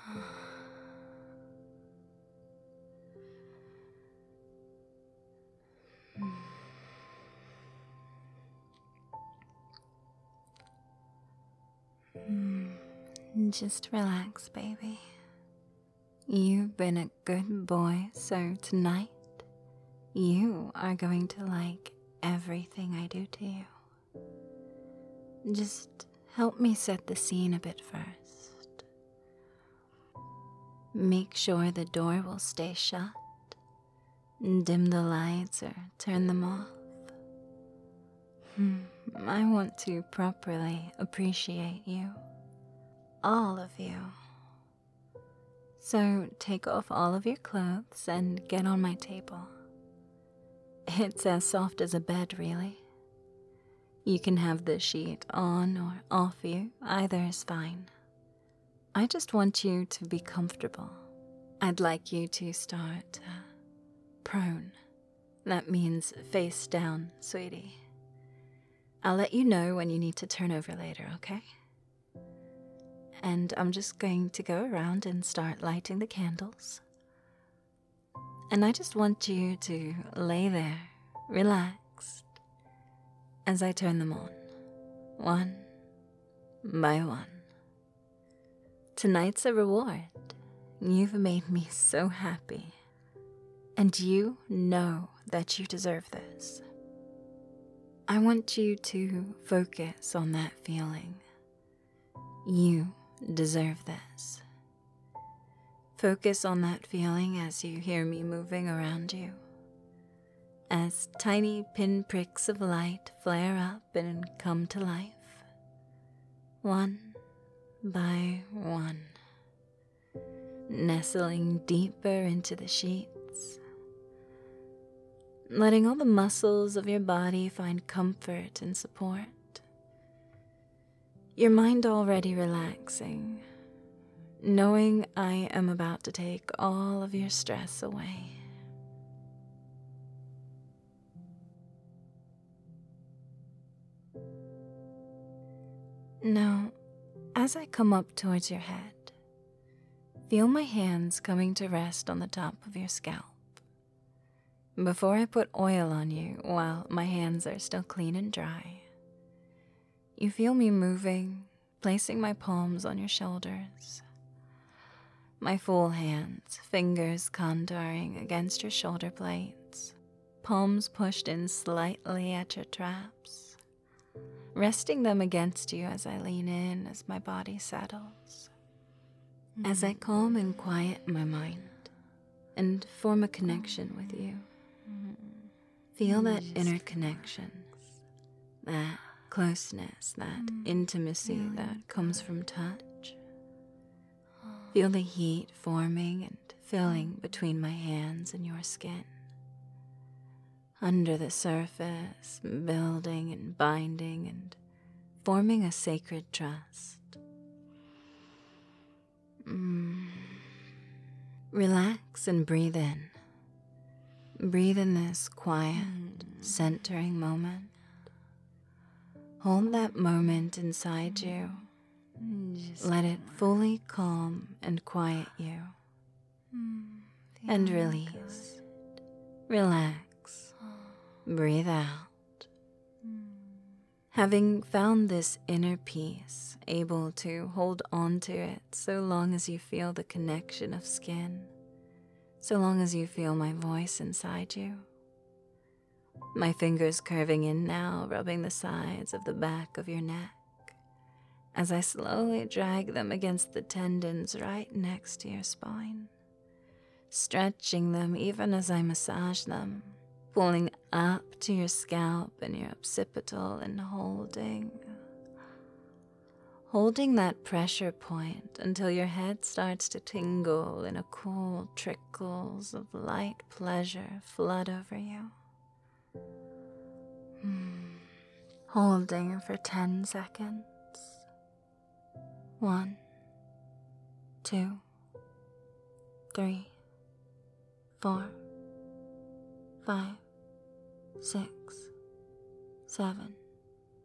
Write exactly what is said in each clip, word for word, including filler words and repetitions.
Just relax, baby. You've been a good boy, so tonight you are going to like everything I do to you. Just help me set the scene a bit first. Make sure the door will stay shut. Dim the lights or turn them off. Hmm, I want to properly appreciate you. All of you. So take off all of your clothes and get on my table. It's as soft as a bed, really. You can have the sheet on or off you, either is fine. I just want you to be comfortable. I'd like you to start uh, prone. That means face down, sweetie. I'll let you know when you need to turn over later, okay? And I'm just going to go around and start lighting the candles. And I just want you to lay there, relaxed, as I turn them on, one by one. Tonight's a reward. You've made me so happy. And you know that you deserve this. I want you to focus on that feeling. You deserve this. Focus on that feeling as you hear me moving around you. As tiny pinpricks of light flare up and come to life. One by one. Nestling deeper into the sheets. Letting all the muscles of your body find comfort and support. Your mind already relaxing, knowing I am about to take all of your stress away. Now, as I come up towards your head, feel my hands coming to rest on the top of your scalp. Before I put oil on you while my hands are still clean and dry, you feel me moving, placing my palms on your shoulders. My full hands, fingers contouring against your shoulder blades, palms pushed in slightly at your traps, resting them against you as I lean in as my body settles. As I calm and quiet my mind and form a connection with you, feel that inner connection, that closeness, that intimacy that comes from touch. Feel the heat forming and filling between my hands and your skin. Under the surface, building and binding and forming a sacred trust. Mm. Relax and breathe in. Breathe in this quiet, centering moment. Hold that moment inside you. Let it fully calm and quiet you. And release. Relax. Breathe out. Having found this inner peace, able to hold on to it so long as you feel the connection of skin, so long as you feel my voice inside you. My fingers curving in now, rubbing the sides of the back of your neck, as I slowly drag them against the tendons right next to your spine, stretching them even as I massage them, pulling up to your scalp and your occipital and holding, holding that pressure point until your head starts to tingle and a cool trickles of light pleasure flood over you. Holding for ten seconds. One, two, three, four, five, six, seven,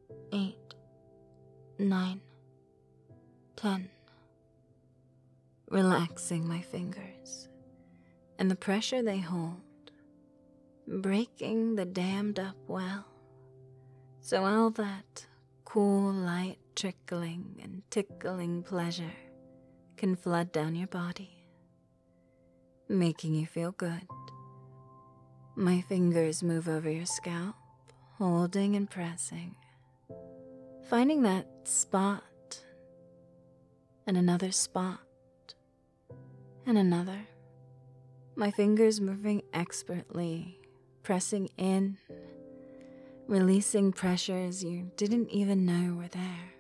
eight, nine, ten. relaxing my fingers and the pressure they hold, breaking the dammed up well, so all that cool light trickling and tickling pleasure can flood down your body, making you feel good. My fingers move over your scalp, holding and pressing, finding that spot and another spot and another. My fingers moving expertly, pressing in, releasing pressures you didn't even know were there.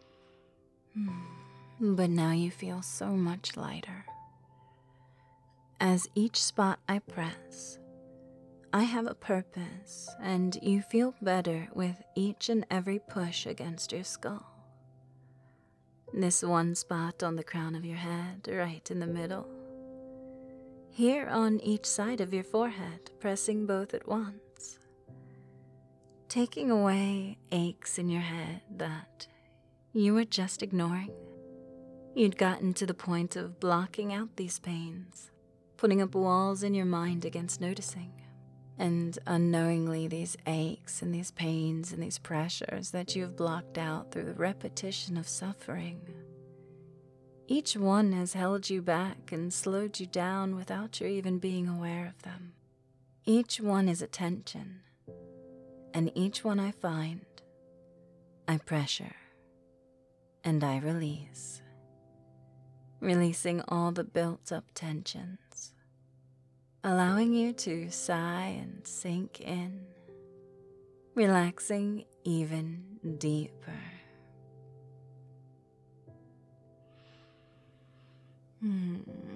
But now you feel so much lighter. As each spot I press, I have a purpose, and you feel better with each and every push against your skull. This one spot on the crown of your head, right in the middle. Here on each side of your forehead, pressing both at once. Taking away aches in your head that you were just ignoring. You'd gotten to the point of blocking out these pains, putting up walls in your mind against noticing. And unknowingly, these aches and these pains and these pressures that you've blocked out through the repetition of suffering, each one has held you back and slowed you down without your even being aware of them. Each one is a tension, and each one I find, I pressure, and I release, releasing all the built-up tensions, allowing you to sigh and sink in, relaxing even deeper. Hmm.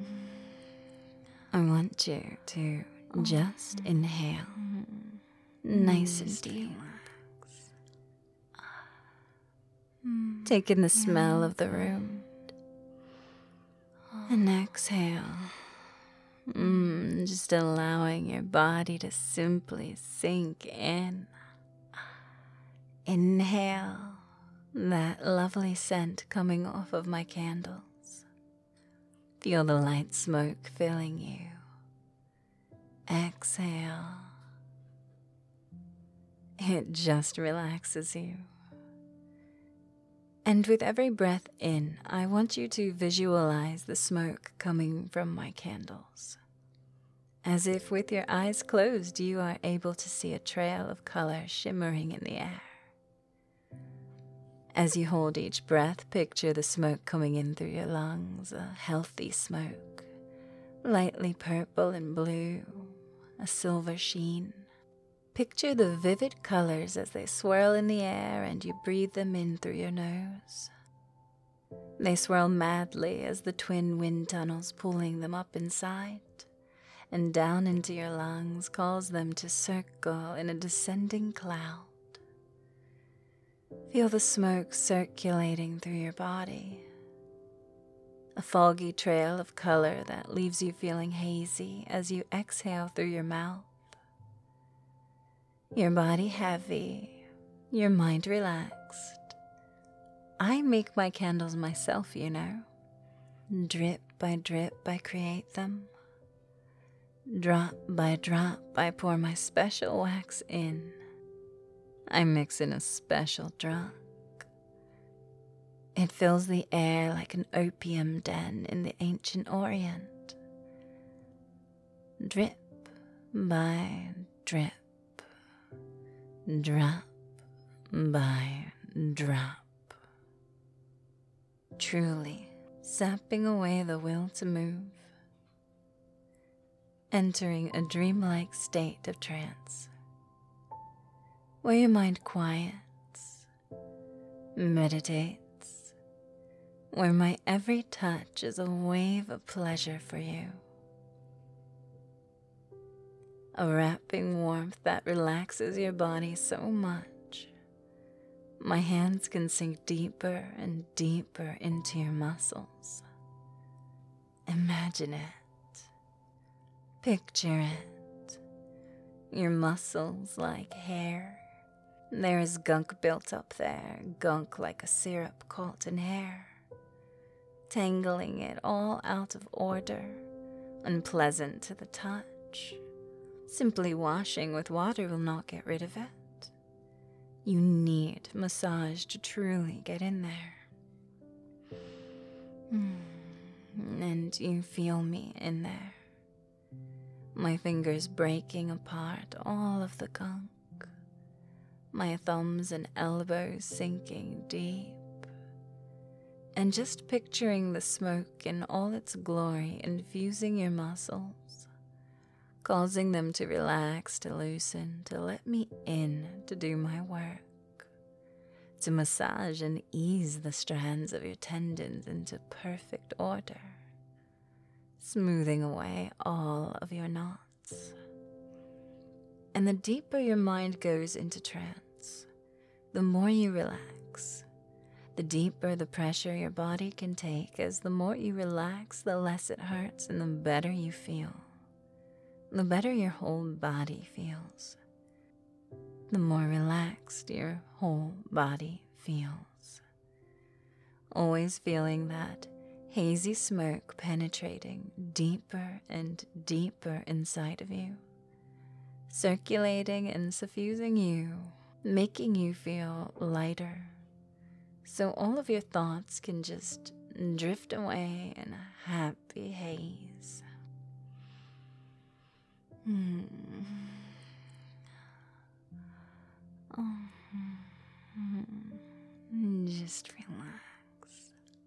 I want you to just inhale, nice and deep. Take in the smell of the room, and exhale. Mm, just allowing your body to simply sink in. Inhale that lovely scent coming off of my candles. Feel the light smoke filling you. Exhale. It just relaxes you. And with every breath in, I want you to visualize the smoke coming from my candles. As if with your eyes closed, you are able to see a trail of color shimmering in the air. As you hold each breath, picture the smoke coming in through your lungs, a healthy smoke, lightly purple and blue, a silver sheen. Picture the vivid colors as they swirl in the air and you breathe them in through your nose. They swirl madly as the twin wind tunnels pulling them up inside and down into your lungs cause them to circle in a descending cloud. Feel the smoke circulating through your body. A foggy trail of color that leaves you feeling hazy as you exhale through your mouth. Your body heavy, your mind relaxed. I make my candles myself, you know. Drip by drip, I create them. Drop by drop, I pour my special wax in. I mix in a special drug. It fills the air like an opium den in the ancient Orient. Drip by drip. Drop by drop. Truly sapping away the will to move. Entering a dreamlike state of trance. Where your mind quiets, meditates. Where my every touch is a wave of pleasure for you. A wrapping warmth that relaxes your body so much. My hands can sink deeper and deeper into your muscles. Imagine it. Picture it. Your muscles like hair. There is gunk built up there, gunk like a syrup caught in hair. tangling it all out of order, unpleasant to the touch. Simply washing with water will not get rid of it. You need massage to truly get in there. And you feel me in there. My fingers breaking apart all of the gunk. My thumbs and elbows sinking deep. And just picturing the smoke in all its glory infusing your muscles, causing them to relax, to loosen, to let me in to do my work, to massage and ease the strands of your tendons into perfect order, smoothing away all of your knots. And the deeper your mind goes into trance, the more you relax. The deeper the pressure your body can take, as the more you relax, the less it hurts and the better you feel. The better your whole body feels. The more relaxed your whole body feels. Always feeling that hazy smoke penetrating deeper and deeper inside of you, circulating and suffusing you, making you feel lighter. So all of your thoughts can just drift away in a happy haze. Hmm. Oh. Just relax.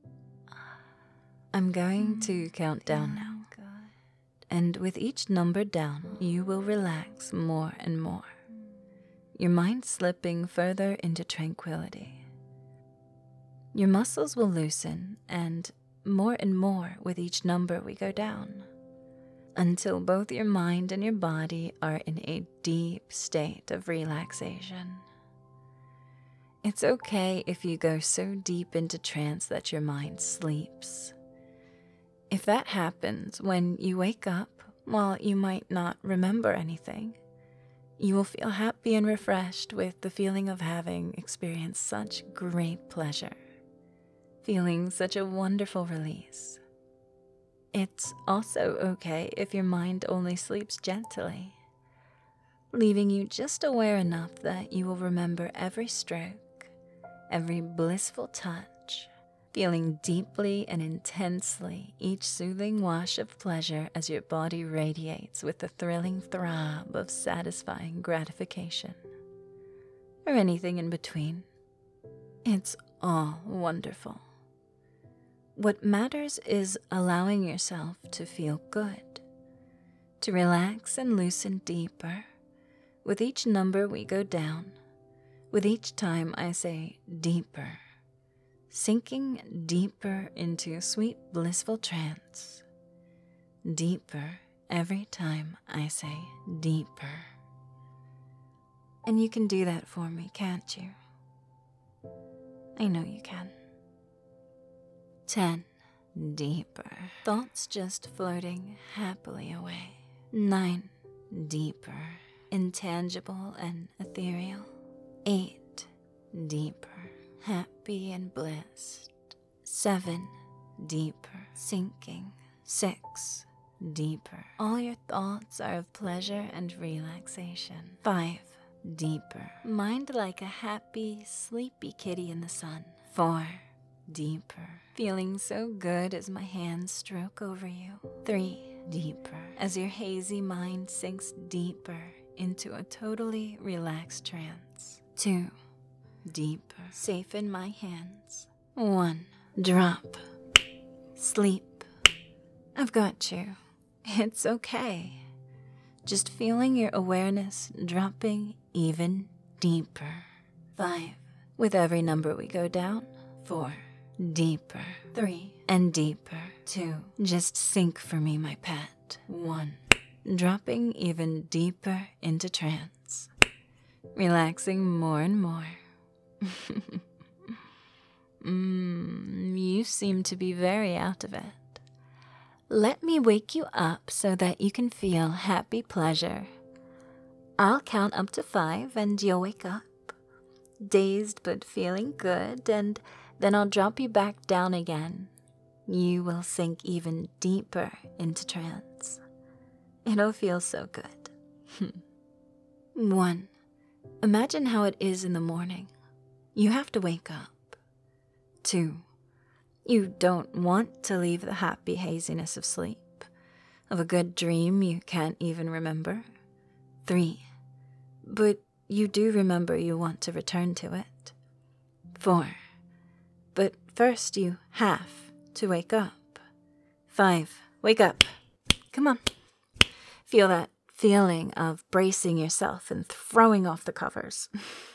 I'm going to count down now. And with each number down, you will relax more and more. Your mind slipping further into tranquility. Your muscles will loosen, and more and more with each number we go down, until both your mind and your body are in a deep state of relaxation. It's okay if you go so deep into trance that your mind sleeps. If that happens, when you wake up, while you might not remember anything, you will feel happy and refreshed with the feeling of having experienced such great pleasure. Feeling such a wonderful release. It's also okay if your mind only sleeps gently, leaving you just aware enough that you will remember every stroke, every blissful touch, feeling deeply and intensely each soothing wash of pleasure as your body radiates with the thrilling throb of satisfying gratification, or anything in between. It's all wonderful. What matters is allowing yourself to feel good, to relax and loosen deeper. With each number we go down, with each time I say deeper, sinking deeper into sweet blissful trance, deeper every time I say deeper. And you can do that for me, can't you? I know you can. Ten. Deeper. Thoughts just floating happily away. Nine. Deeper. Intangible and ethereal. Eight. Deeper. Happy and blissed. Seven. Deeper. Sinking. Six. Deeper. All your thoughts are of pleasure and relaxation. Five. Deeper. Mind like a happy, sleepy kitty in the sun. Four. Deeper. Feeling so good as my hands stroke over you. Three. Deeper. As your hazy mind sinks deeper into a totally relaxed trance. Two. Deeper. Safe in my hands. One. Drop. Sleep. I've got you. It's okay. Just feeling your awareness dropping even deeper. Five. With every number we go down. Four. Deeper. Three. And deeper. Two. Just sink for me, my pet. One. Dropping even deeper into trance. Relaxing more and more. Mmm, you seem to be very out of it. Let me wake you up so that you can feel happy pleasure. I'll count up to five and you'll wake up, dazed but feeling good, and then I'll drop you back down again. you will sink even deeper into trance. It'll feel so good. One, imagine how it is in the morning. You have to wake up. Two, you don't want to leave the happy haziness of sleep, of a good dream you can't even remember. Three, but you do remember you want to return to it. Four, but first you have to wake up. Five, wake up. Come on. Feel that feeling of bracing yourself and throwing off the covers.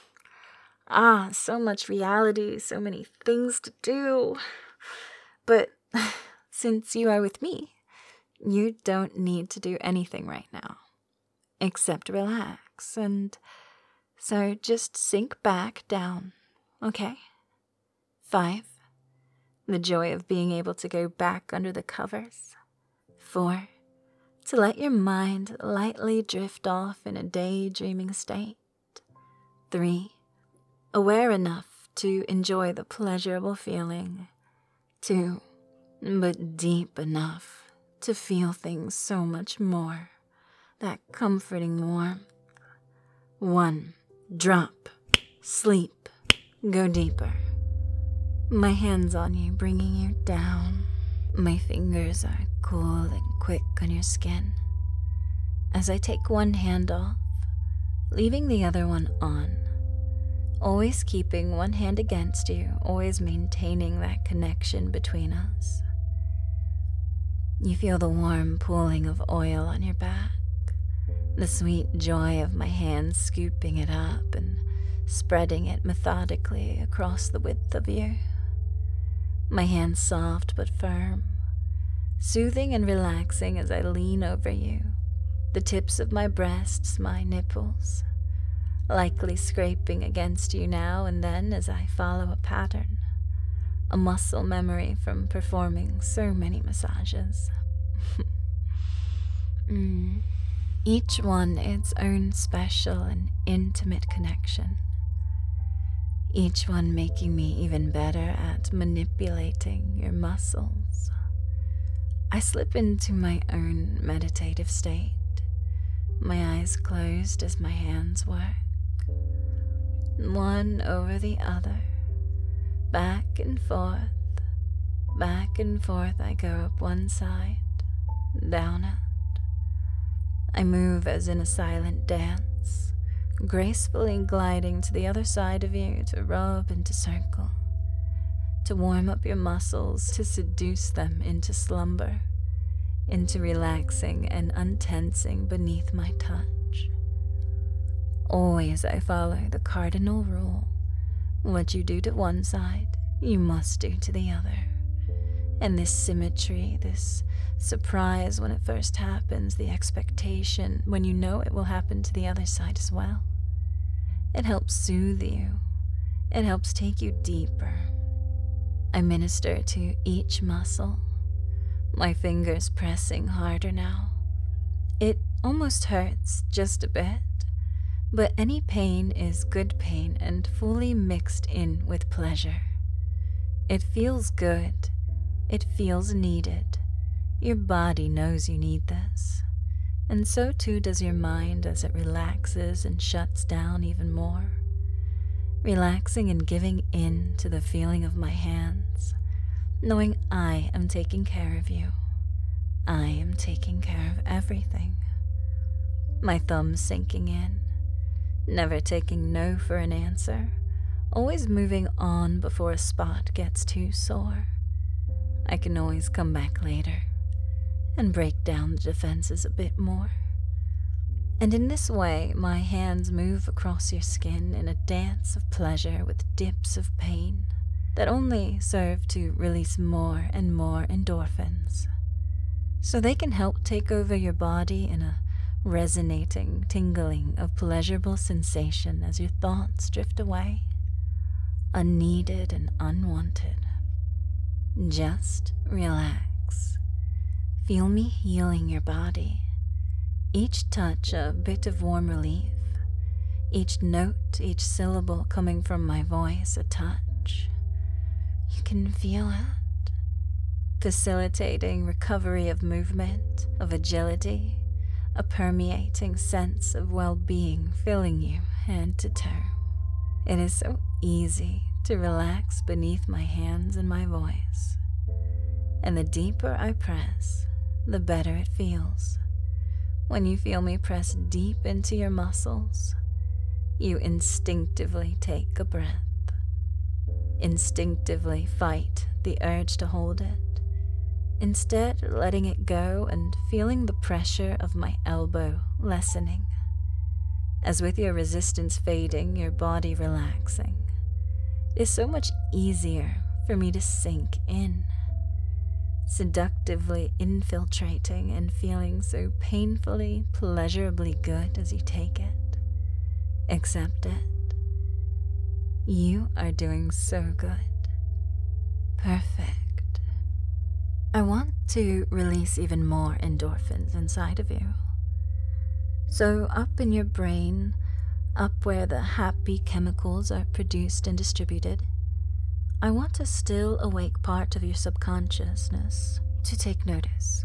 Ah, so much reality, so many things to do. But since you are with me, you don't need to do anything right now, except relax. And so just sink back down, okay? Five, the joy of being able to go back under the covers. Four, to let your mind lightly drift off in a daydreaming state. Three, aware enough to enjoy the pleasurable feeling. Two, but deep enough to feel things so much more, that comforting warmth. One, drop, sleep, go deeper. My hands on you, bringing you down. My fingers are cool and quick on your skin. As I take one hand off, leaving the other one on, always keeping one hand against you, always maintaining that connection between us. You feel the warm pooling of oil on your back, the sweet joy of my hands scooping it up and spreading it methodically across the width of you. My hands soft but firm, soothing and relaxing as I lean over you, the tips of my breasts, my nipples, likely scraping against you now and then as I follow a pattern, a muscle memory from performing so many massages. mm. Each one its own special and intimate connection. Each one making me even better at manipulating your muscles. I slip into my own meditative state, my eyes closed as my hands work. One over the other, back and forth, back and forth I go up one side, down it. I move as in a silent dance, gracefully gliding to the other side of you to rub and to circle, to warm up your muscles, to seduce them into slumber, into relaxing and untensing beneath my touch. Always I follow the cardinal rule: what you do to one side, you must do to the other. And this symmetry, this surprise when it first happens, the expectation when you know it will happen to the other side as well. It helps soothe you. It helps take you deeper. I minister to each muscle, my fingers pressing harder now. It almost hurts just a bit, but any pain is good pain and fully mixed in with pleasure. It feels good. It feels needed. Your body knows you need this, and so too does your mind as it relaxes and shuts down even more, relaxing and giving in to the feeling of my hands, knowing I am taking care of you. I am taking care of everything. My thumbs sinking in, never taking no for an answer, always moving on before a spot gets too sore. I can always come back later and break down the defenses a bit more. And in this way, my hands move across your skin in a dance of pleasure with dips of pain that only serve to release more and more endorphins, so they can help take over your body in a resonating, tingling of pleasurable sensation as your thoughts drift away, unneeded and unwanted. Just relax. Feel me healing your body. Each touch a bit of warm relief. Each note, each syllable coming from my voice a touch. You can feel it. facilitating recovery of movement, of agility, a permeating sense of well-being filling you head to toe. It is so easy to relax beneath my hands and my voice, and the deeper I press, the better it feels. When you feel me press deep into your muscles, you instinctively take a breath, instinctively fight the urge to hold it, instead letting it go and feeling the pressure of my elbow lessening. As with your resistance fading, your body relaxing, it is so much easier for me to sink in, seductively infiltrating and feeling so painfully, pleasurably good as you take it. Accept it. You are doing so good. Perfect. I want to release even more endorphins inside of you. So up in your brain, up where the happy chemicals are produced and distributed, I want to still awake part of your subconsciousness to take notice.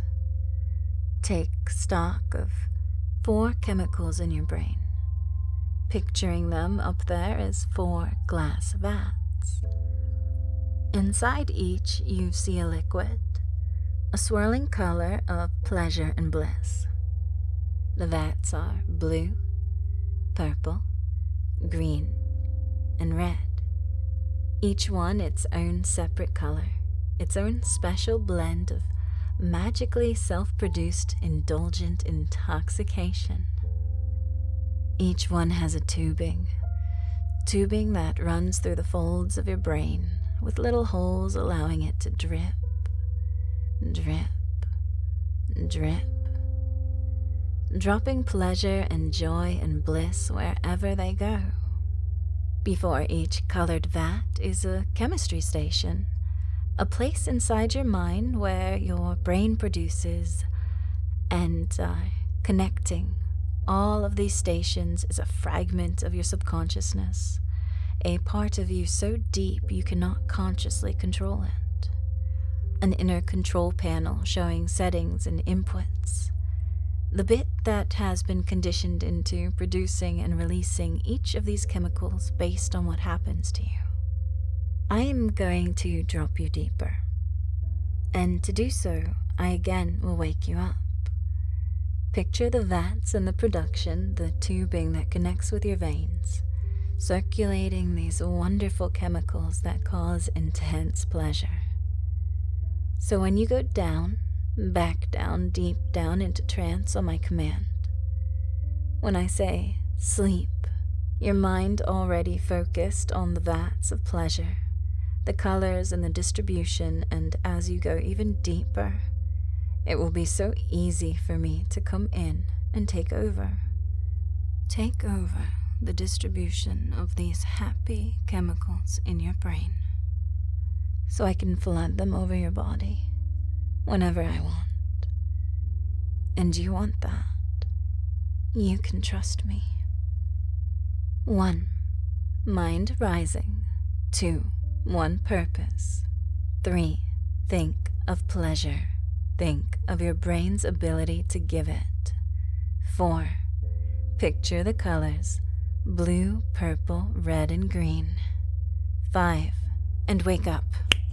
Take stock of four chemicals in your brain, picturing them up there as four glass vats. Inside each, you see a liquid, a swirling color of pleasure and bliss. The vats are blue, purple, green, and red. Each one its own separate color, its own special blend of magically self-produced indulgent intoxication. Each one has a tubing, tubing that runs through the folds of your brain with little holes allowing it to drip, drip, drip, dropping pleasure and joy and bliss wherever they go. Before each colored vat is a chemistry station, a place inside your mind where your brain produces and uh, connecting all of these stations is a fragment of your subconsciousness, a part of you so deep you cannot consciously control it. An inner control panel showing settings and inputs, the bit that has been conditioned into producing and releasing each of these chemicals based on what happens to you. I am going to drop you deeper, and to do so, I again will wake you up. Picture the vats and the production, the tubing that connects with your veins, circulating these wonderful chemicals that cause intense pleasure. So when you go down, back down, deep down into trance on my command, when I say sleep, your mind already focused on the vats of pleasure, the colors and the distribution, and as you go even deeper, it will be so easy for me to come in and take over. Take over the distribution of these happy chemicals in your brain, so I can flood them over your body whenever I want. And you want that. You can trust me. One, mind rising. Two, one purpose. Three, think of pleasure. Think of your brain's ability to give it. Four, picture the colors, blue, purple, red, and green. Five, and wake up.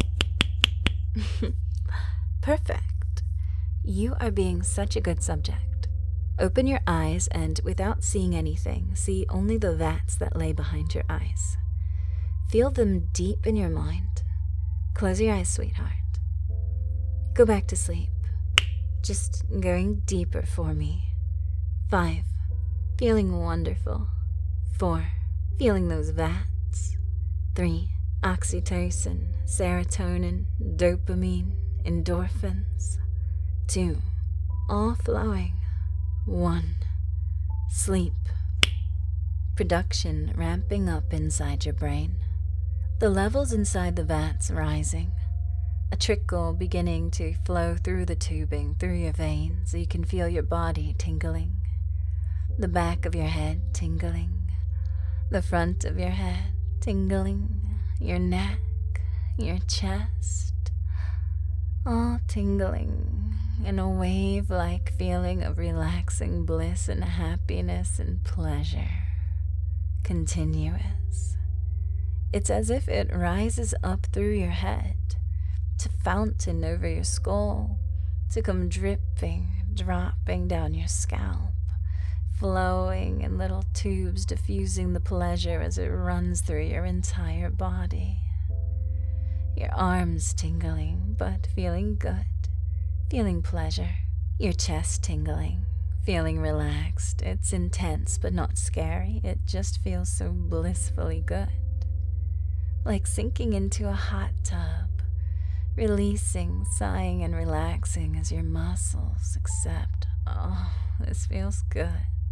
Perfect. You are being such a good subject. Open your eyes and, without seeing anything, see only the vats that lay behind your eyes. Feel them deep in your mind. Close your eyes, sweetheart. Go back to sleep. Just going deeper for me. Five, feeling wonderful. Four, feeling those vats. Three, oxytocin, serotonin, dopamine, endorphins. Two, all flowing. One, sleep. Production ramping up inside your brain. The levels inside the vats rising. A trickle beginning to flow through the tubing, through your veins, so you can feel your body tingling. The back of your head tingling. The front of your head tingling. Your neck, your chest. all tingling in a wave-like feeling of relaxing bliss and happiness and pleasure. Continuous. It's as if it rises up through your head, to fountain over your skull, to come dripping, dropping down your scalp, flowing in little tubes, diffusing the pleasure as it runs through your entire body. Your arms tingling, but feeling good, feeling pleasure. Your chest tingling, feeling relaxed. It's intense, but not scary. It just feels so blissfully good. Like sinking into a hot tub, releasing, sighing, and relaxing as your muscles accept, oh, this feels good.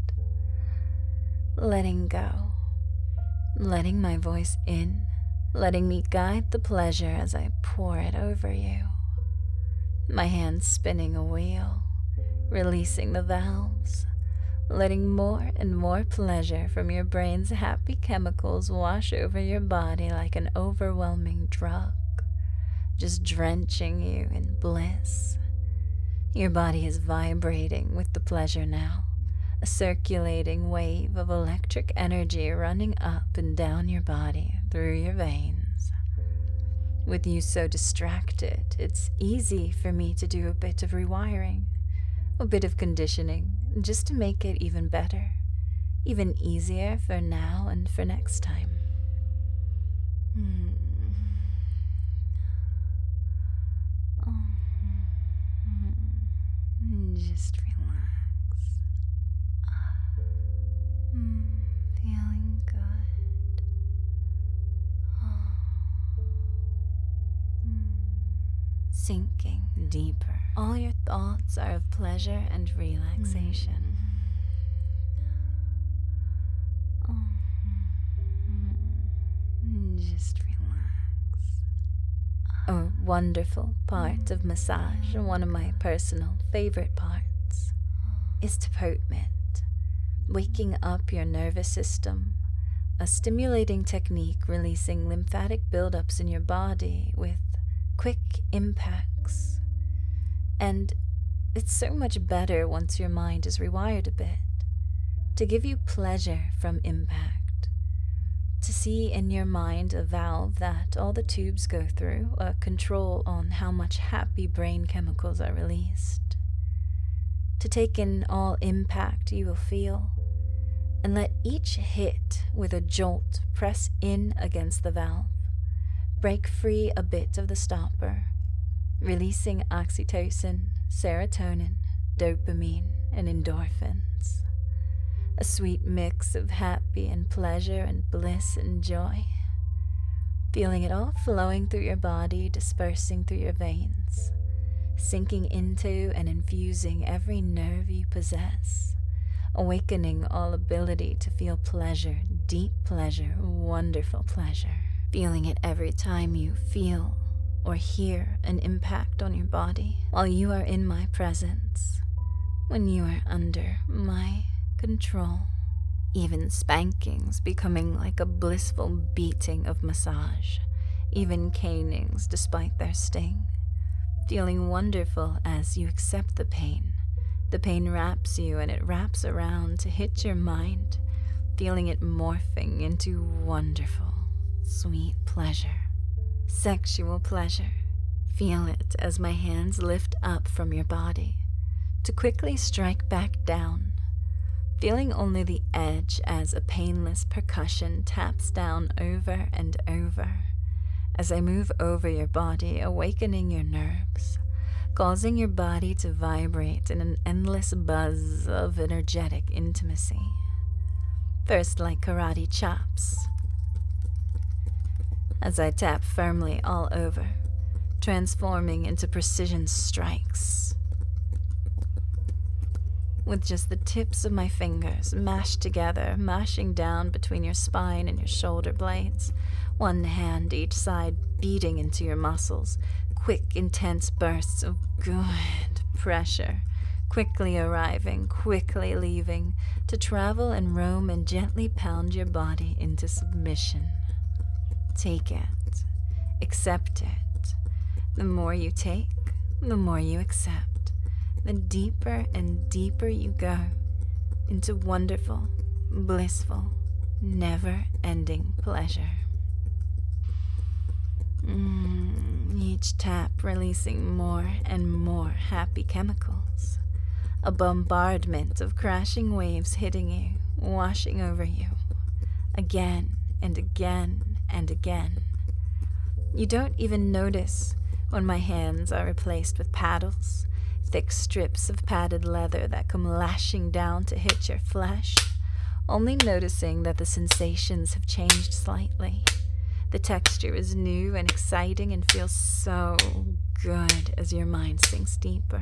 Letting go, letting my voice in, letting me guide the pleasure as I pour it over you. My hands spinning a wheel, releasing the valves, letting more and more pleasure from your brain's happy chemicals wash over your body like an overwhelming drug, just drenching you in bliss. Your body is vibrating with the pleasure now, a circulating wave of electric energy running up and down your body through your veins. With you so distracted, it's easy for me to do a bit of rewiring, a bit of conditioning, just to make it even better, even easier for now and for next time. Hmm. Oh. Just relax. Hmm. Feeling good. Oh. Hmm. Sinking deeper. All your thoughts are of pleasure and relaxation. Mm. Oh. Just relax. A wonderful part of massage, one of my personal favorite parts, is deportment. Waking up your nervous system, a stimulating technique releasing lymphatic buildups in your body with quick impacts. And it's so much better once your mind is rewired a bit, to give you pleasure from impact, to see in your mind a valve that all the tubes go through, a control on how much happy brain chemicals are released, to take in all impact you will feel, and let each hit with a jolt press in against the valve, break free a bit of the stopper, releasing oxytocin, serotonin, dopamine, and endorphins. A sweet mix of happy and pleasure and bliss and joy. Feeling it all flowing through your body, dispersing through your veins, sinking into and infusing every nerve you possess, awakening all ability to feel pleasure, deep pleasure, wonderful pleasure. Feeling it every time you feel or hear an impact on your body while you are in my presence, when you are under my control. Even spankings becoming like a blissful beating of massage, even canings despite their sting. Feeling wonderful as you accept the pain. The pain wraps you and it wraps around to hit your mind, feeling it morphing into wonderful, sweet pleasure. Sexual pleasure. Feel it as my hands lift up from your body to quickly strike back down, feeling only the edge as a painless percussion taps down over and over as I move over your body, awakening your nerves, causing your body to vibrate in an endless buzz of energetic intimacy. First like karate chops, as I tap firmly all over, transforming into precision strikes. With just the tips of my fingers mashed together, mashing down between your spine and your shoulder blades, one hand each side beating into your muscles, quick, intense bursts of good pressure, quickly arriving, quickly leaving, to travel and roam and gently pound your body into submission. Take it. Accept it. The more you take, the more you accept, the deeper and deeper you go into wonderful, blissful, never-ending pleasure. Mm, each tap releasing more and more happy chemicals. A bombardment of crashing waves hitting you, washing over you, again and again and again. You don't even notice when my hands are replaced with paddles, thick strips of padded leather that come lashing down to hit your flesh, only noticing that the sensations have changed slightly. The texture is new and exciting and feels so good as your mind sinks deeper,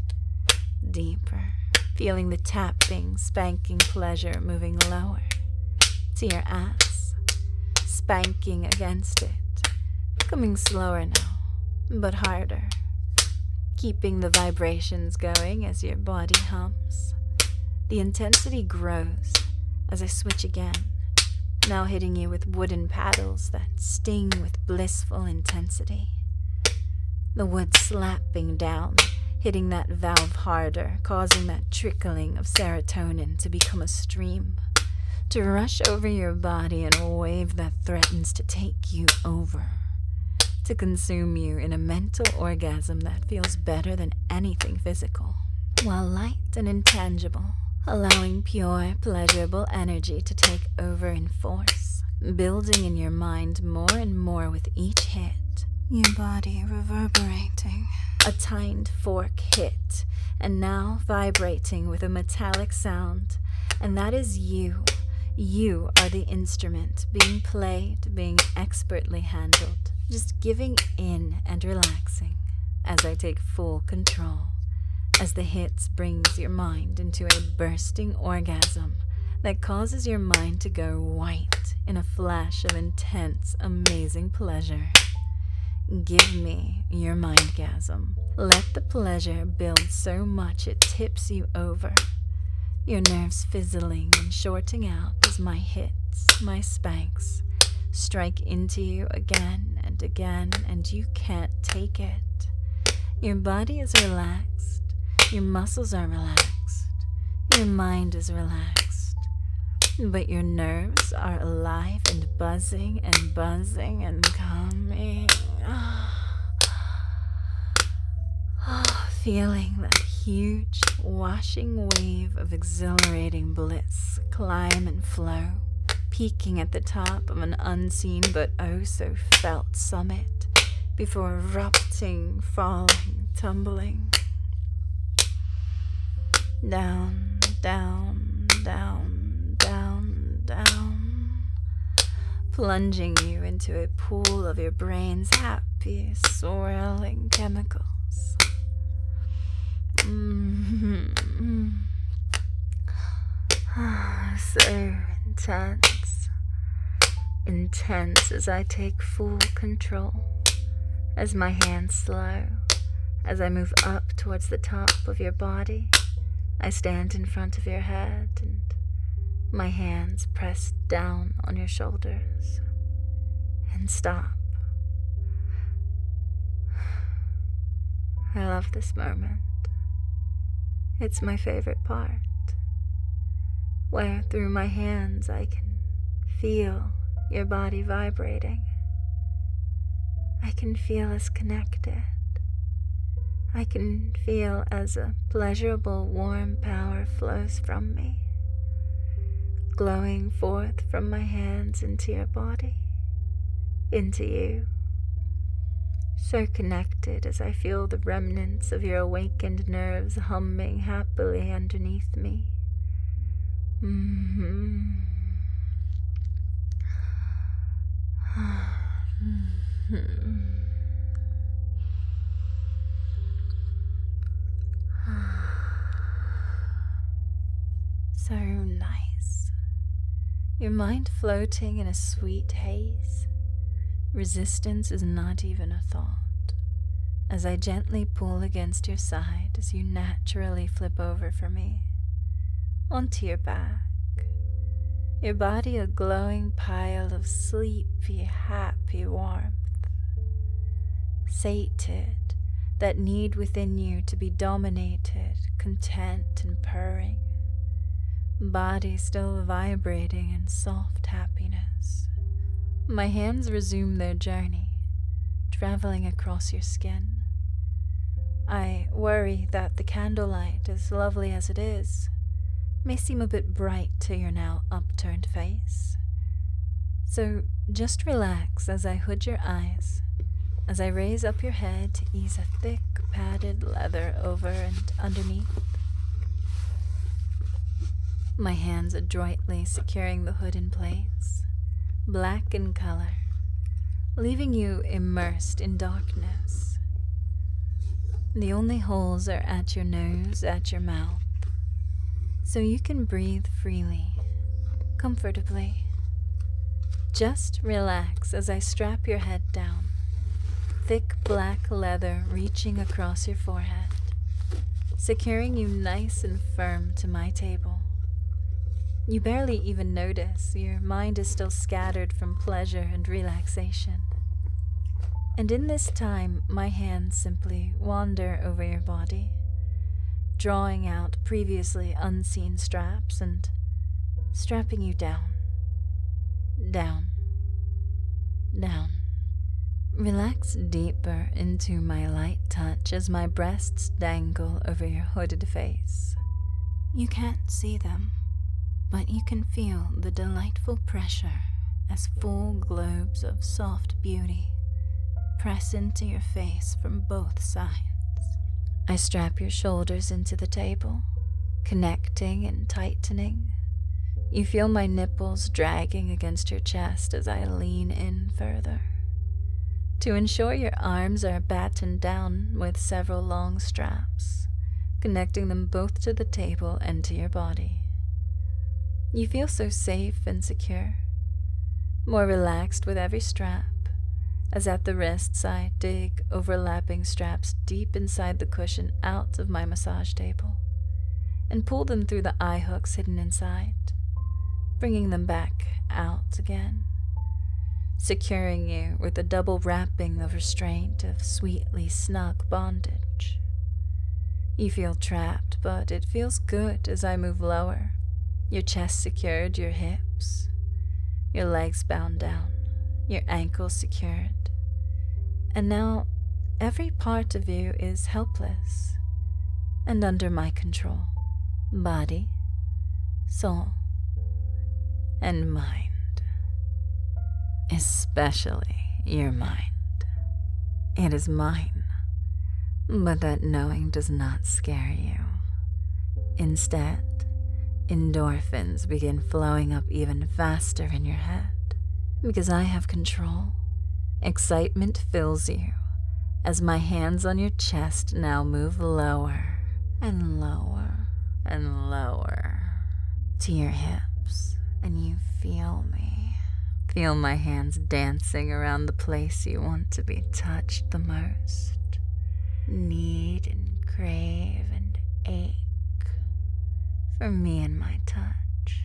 deeper, feeling the tapping, spanking pleasure moving lower to your ass, spanking against it, coming slower now, but harder, keeping the vibrations going as your body hums. The intensity grows as I switch again, now hitting you with wooden paddles that sting with blissful intensity. The wood slapping down, hitting that valve harder, causing that trickling of serotonin to become a stream, to rush over your body in a wave that threatens to take you over, to consume you in a mental orgasm that feels better than anything physical, while light and intangible, allowing pure, pleasurable energy to take over in force, building in your mind more and more with each hit, your body reverberating. A tined fork hit, and now vibrating with a metallic sound, and that is you. You are the instrument, being played, being expertly handled, just giving in and relaxing as I take full control. As the hits brings your mind into a bursting orgasm that causes your mind to go white in a flash of intense, amazing pleasure. Give me your mindgasm. Let the pleasure build so much it tips you over, your nerves fizzling and shorting out as my hits, my spanks, strike into you again and again, and you can't take it. Your body is relaxed. Your muscles are relaxed, your mind is relaxed, but your nerves are alive and buzzing and buzzing and coming. Feeling that huge, washing wave of exhilarating bliss climb and flow, peaking at the top of an unseen but oh so felt summit, before erupting, falling, tumbling. Down, down, down, down, down, plunging you into a pool of your brain's happy, swirling chemicals. Mm-hmm. So intense, intense as I take full control, as my hands slow, as I move up towards the top of your body. I stand in front of your head and my hands press down on your shoulders and stop. I love this moment. It's my favorite part, where through my hands I can feel your body vibrating. I can feel us connected. I can feel as a pleasurable, warm power flows from me, glowing forth from my hands into your body, into you. So connected as I feel the remnants of your awakened nerves humming happily underneath me. Mm-hmm. Mm-hmm. So nice. Your mind floating in a sweet haze. Resistance is not even a thought, as I gently pull against your side as you naturally flip over for me, onto your back, your body a glowing pile of sleepy, happy warmth. Sated, that need within you to be dominated, content and purring, body still vibrating in soft happiness. My hands resume their journey, traveling across your skin. I worry that the candlelight, as lovely as it is, may seem a bit bright to your now upturned face. So just relax as I hood your eyes, as I raise up your head to ease a thick, padded leather over and underneath. My hands adroitly securing the hood in place, black in color, leaving you immersed in darkness. The only holes are at your nose, at your mouth, so you can breathe freely, comfortably. Just relax as I strap your head down, thick black leather reaching across your forehead, securing you nice and firm to my table. You barely even notice, your mind is still scattered from pleasure and relaxation. And in this time, my hands simply wander over your body, drawing out previously unseen straps and strapping you down, down, down. Relax deeper into my light touch as my breasts dangle over your hooded face. You can't see them, but you can feel the delightful pressure as full globes of soft beauty press into your face from both sides. I strap your shoulders into the table, connecting and tightening. You feel my nipples dragging against your chest as I lean in further. To ensure your arms are battened down with several long straps, connecting them both to the table and to your body. You feel so safe and secure, more relaxed with every strap, as at the wrists I dig overlapping straps deep inside the cushion out of my massage table and pull them through the eye hooks hidden inside, bringing them back out again, securing you with a double wrapping of restraint of sweetly snug bondage. You feel trapped, but it feels good as I move lower, your chest secured, your hips, your legs bound down, your ankles secured, and now every part of you is helpless and under my control, body, soul, and mind, especially your mind. It is mine, but that knowing does not scare you. Instead, endorphins begin flowing up even faster in your head, because I have control. Excitement fills you as my hands on your chest now move lower and lower and lower to your hips, and you feel me. Feel my hands dancing around the place you want to be touched the most. Need and crave and ache for me and my touch.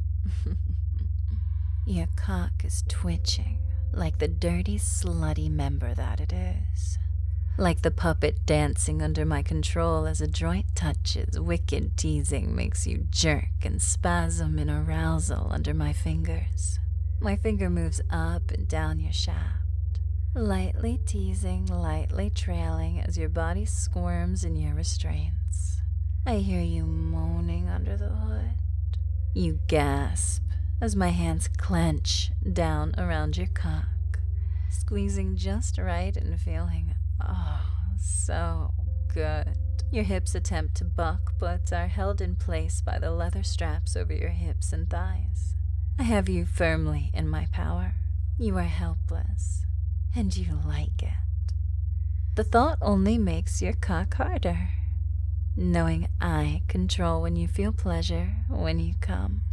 Your cock is twitching like the dirty, slutty member that it is. Like the puppet dancing under my control as adroit touches, wicked teasing makes you jerk and spasm in arousal under my fingers. My finger moves up and down your shaft, lightly teasing, lightly trailing as your body squirms in your restraints. I hear you moaning under the hood. You gasp as my hands clench down around your cock, squeezing just right and feeling, oh, so good. Your hips attempt to buck, but are held in place by the leather straps over your hips and thighs. I have you firmly in my power. You are helpless, and you like it. The thought only makes your cock harder, knowing I control when you feel pleasure, when you come.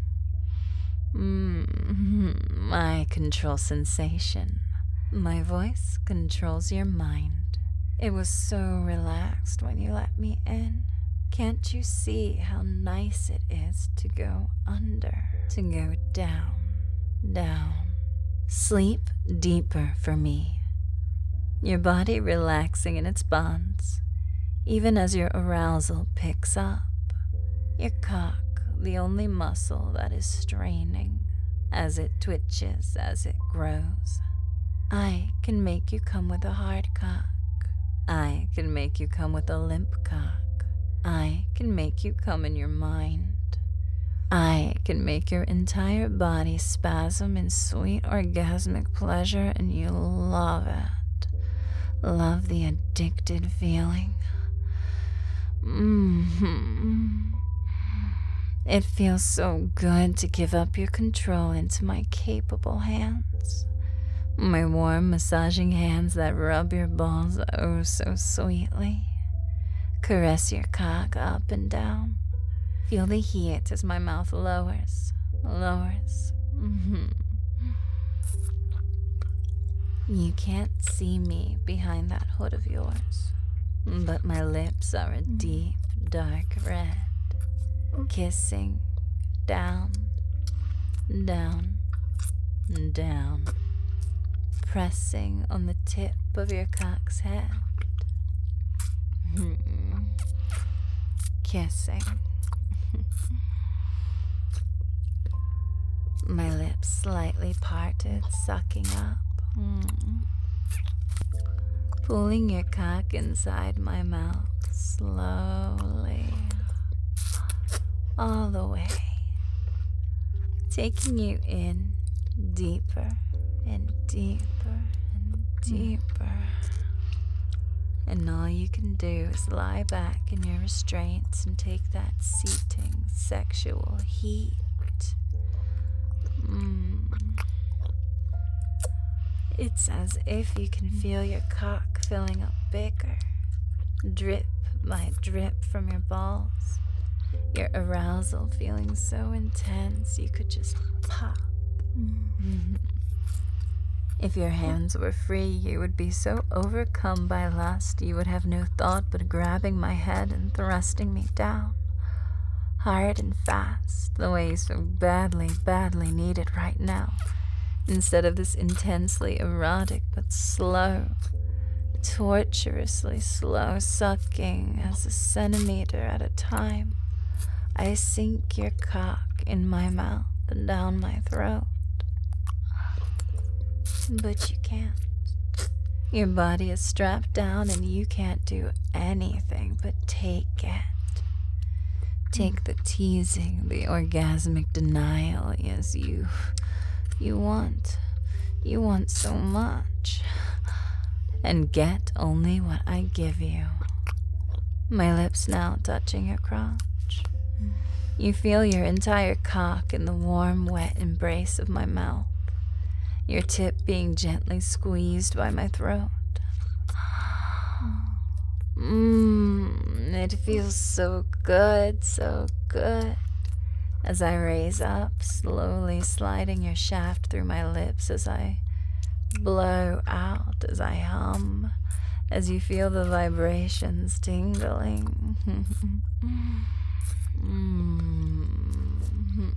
Mm-hmm. I control sensation. My voice controls your mind. It was so relaxed when you let me in. Can't you see how nice it is to go under, to go down, down? Sleep deeper for me. your body relaxing in its bonds, even as your arousal picks up. Your cock, the only muscle that is straining, as it twitches, as it grows. I can make you come with a hard cock. I can make you come with a limp cock. I can make you come in your mind. I can make your entire body spasm in sweet orgasmic pleasure, and you love it. Love the addicted feeling. Mm-hmm. It feels so good to give up your control into my capable hands. My warm, massaging hands that rub your balls oh so sweetly. Caress your cock up and down. Feel the heat as my mouth lowers, lowers. Mm-hmm. You can't see me behind that hood of yours, but my lips are a deep, dark red, kissing down, down, down, pressing on the tip of your cock's head, kissing. My lips slightly parted, sucking up. Mm. Pulling your cock inside my mouth slowly, all the way, taking you in deeper and deeper and deeper. And all you can do is lie back in your restraints and take that seating sexual heat. Mm. It's as if you can feel your cock filling up bigger, drip by drip from your balls, your arousal feeling so intense you could just pop. Mm. If your hands were free, you would be so overcome by lust you would have no thought but grabbing my head and thrusting me down, hard and fast, the way you so badly, badly need it right now, instead of this intensely erotic but slow, torturously slow sucking as a centimeter at a time. I sink your cock in my mouth and down my throat. But you can't. Your body is strapped down and you can't do anything but take it. Take the teasing, the orgasmic denial, yes, you, you want, you want so much, and get only what I give you. My lips now touching your crotch. You feel your entire cock in the warm, wet embrace of my mouth, your tip being gently squeezed by my throat. Mmm, it feels so good, so good. As I raise up, slowly sliding your shaft through my lips as I blow out, as I hum, as you feel the vibrations tingling. mm-hmm.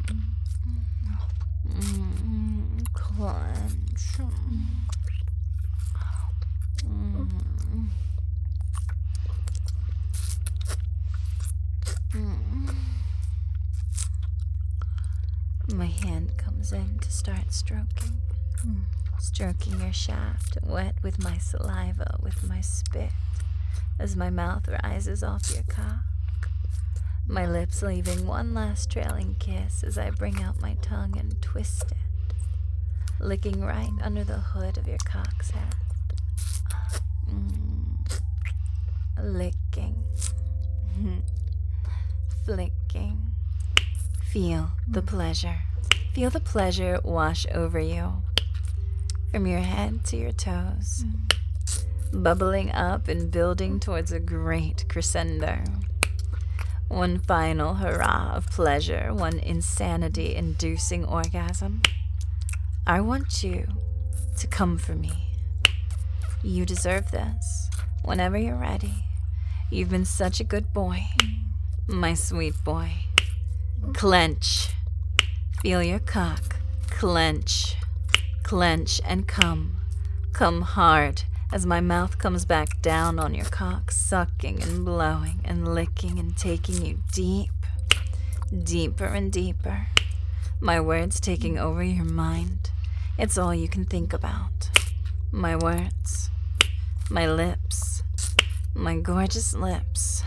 Mm-hmm. Clench. Mm-hmm. My hand comes in to start stroking, mm. stroking your shaft, wet with my saliva, with my spit, as my mouth rises off your cock, my lips leaving one last trailing kiss as I bring out my tongue and twist it, licking right under the hood of your cock's head. Mm. Licking. Flicking. Feel the pleasure. Feel the pleasure wash over you, from your head to your toes, bubbling up and building towards a great crescendo. One final hurrah of pleasure, one insanity-inducing orgasm. I want you to come for me. You deserve this. Whenever you're ready. You've been such a good boy, my sweet boy. Clench. Feel your cock. Clench. Clench and come. Come hard as my mouth comes back down on your cock, sucking and blowing and licking and taking you deep, deeper and deeper. My words taking over your mind. It's all you can think about. My words, my lips, my gorgeous lips.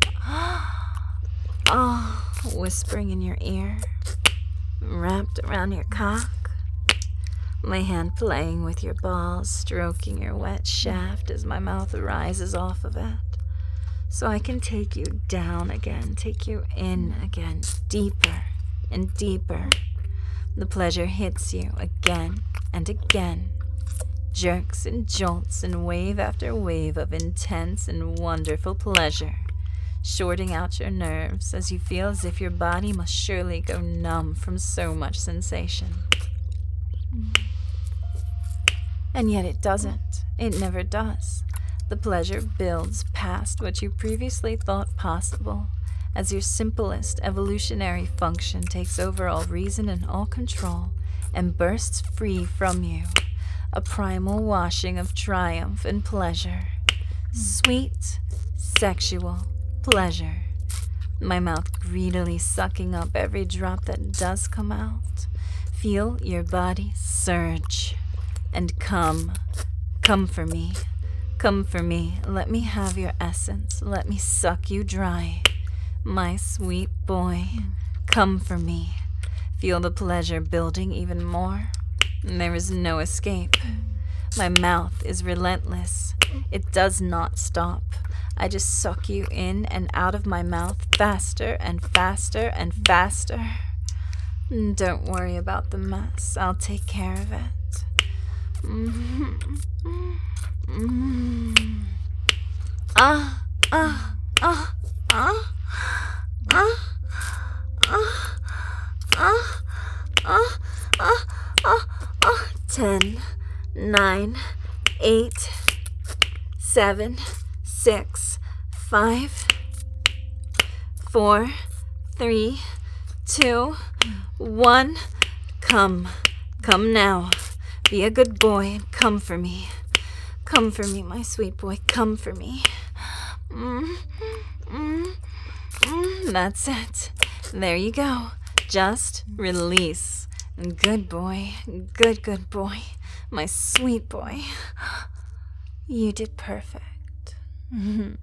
Oh, whispering in your ear, wrapped around your cock. My hand playing with your balls, stroking your wet shaft as my mouth rises off of it. So I can take you down again, take you in again, deeper and deeper. The pleasure hits you again and again. Jerks and jolts and wave after wave of intense and wonderful pleasure, shorting out your nerves as you feel as if your body must surely go numb from so much sensation. And yet it doesn't. It never does. The pleasure builds past what you previously thought possible as your simplest evolutionary function takes over all reason and all control and bursts free from you. A primal washing of triumph and pleasure. Sweet, sexual pleasure. My mouth greedily sucking up every drop that does come out. Feel your body surge. And come, come for me, come for me. Let me have your essence. Let me suck you dry. My sweet boy, come for me. Feel the pleasure building even more. There is no escape. My mouth is relentless. It does not stop. I just suck you in and out of my mouth faster and faster and faster. Don't worry about the mess. I'll take care of it. Mm-hmm. Mm-hmm. Ah, ah, ah, ah, ah, ah, ah, ah, ah, ah, ah. Ten, nine, eight, seven, six, five, four, three, two, one. Come, come now. Be a good boy and come for me. Come for me, my sweet boy. Come for me. Mm, mm, mm, that's it. There you go. Just release. Good boy. Good, good boy. My sweet boy. You did perfect. Mm.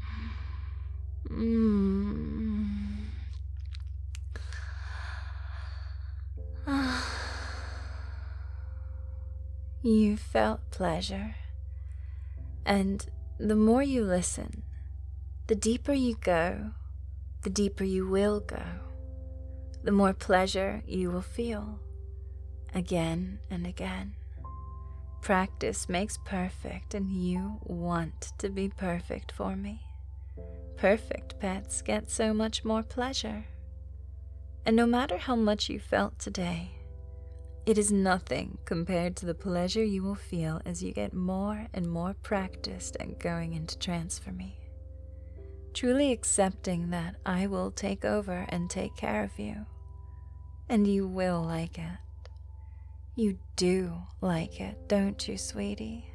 You felt pleasure, and the more you listen, the deeper you go, the deeper you will go, the more pleasure you will feel, again and again. Practice makes perfect, and you want to be perfect for me. Perfect pets get so much more pleasure. And no matter how much you felt today, it is nothing compared to the pleasure you will feel as you get more and more practiced at going into trance for me. Truly accepting that I will take over and take care of you. And you will like it. You do like it, don't you, sweetie?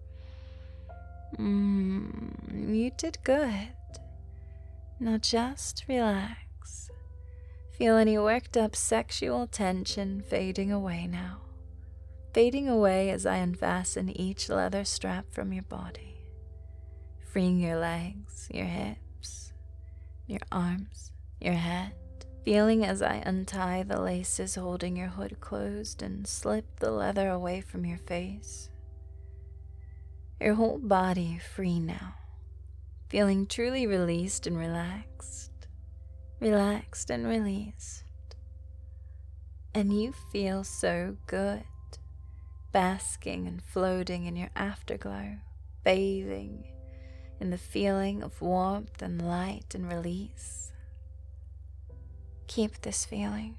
Mmm, you did good. Now just relax. Feel any worked up sexual tension fading away now. Fading away as I unfasten each leather strap from your body. Freeing your legs, your hips, your arms, your head. Feeling as I untie the laces holding your hood closed and slip the leather away from your face. Your whole body free now. Feeling truly released and relaxed. Relaxed and released. And you feel so good, basking and floating in your afterglow, bathing in the feeling of warmth and light and release. Keep this feeling.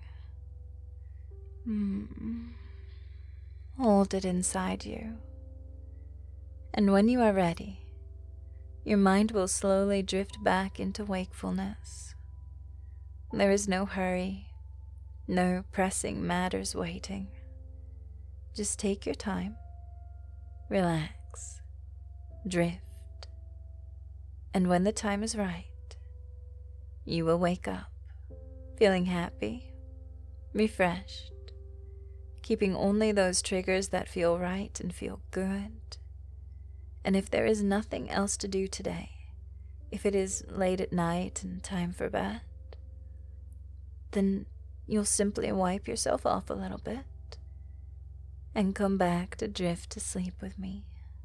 Mm. Hold it inside you. And when you are ready, your mind will slowly drift back into wakefulness. There is no hurry, no pressing matters waiting. Just take your time, relax, drift, and when the time is right, you will wake up feeling happy, refreshed, keeping only those triggers that feel right and feel good. And if there is nothing else to do today, if it is late at night and time for bed, then you'll simply wipe yourself off a little bit and come back to drift to sleep with me.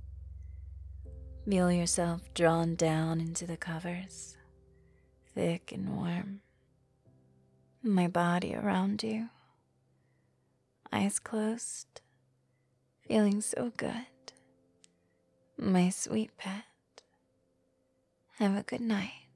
Feel yourself drawn down into the covers, thick and warm. My body around you, eyes closed, feeling so good. My sweet pet, have a good night.